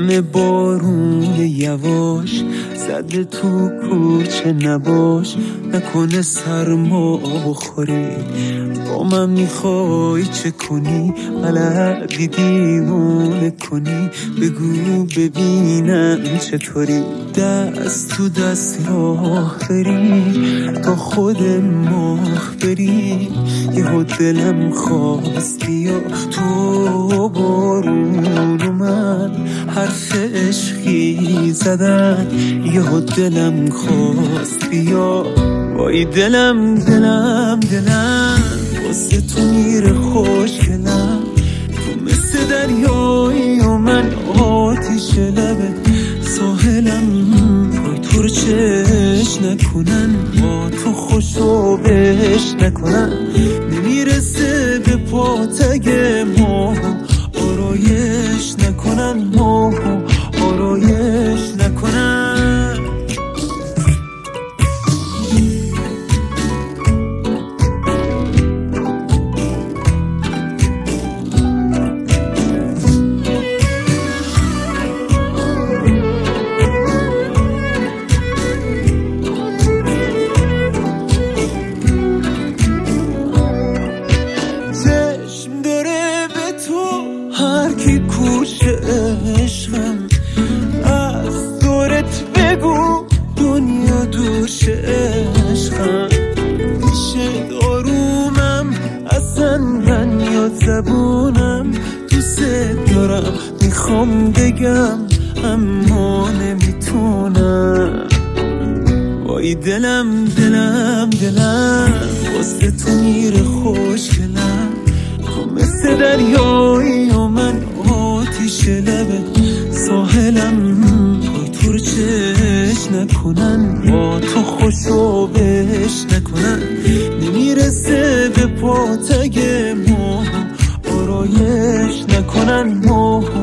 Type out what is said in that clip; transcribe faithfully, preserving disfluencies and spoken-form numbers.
همه بارون یواش زده تو کوچه نباش، نکنه سرما بخوری. با من میخوای چه کنی؟ بلدی دیوونه کنی؟ بگو ببینم چطوری. دست تو دست راه بری تا خود ماه بری. یهو دلم خواست بیا تو بارون و من حرف عشقی زدن. یهو دلم خواست بیا، وای دلم دلم دلم واسه تو میره خوشگلم. تو مثل دریایی و من آتیش لبه ساحلم. وای تو رو چش نکنن، با تو خوشو بش نکنن. نمیرسه به پاتگ ماه آرایش نکنن، ماه آرایش نکنن. هر کی کوشه عشقم از دورت بگو دنیا دوش عشقم. میشه دارومم اصلا من یا زبونم دوست دارم میخوام بگم اما نمیتونم. وای دلم دلم دلم واسه تو میره خوشگلم. تو مثل دریایی و من آتیش لبه ساحلم. وای تو رو چش نکنن، با تو خوشو بش نکنن. نمیرسه به پاتگ ماه آرایش نکنن، ماه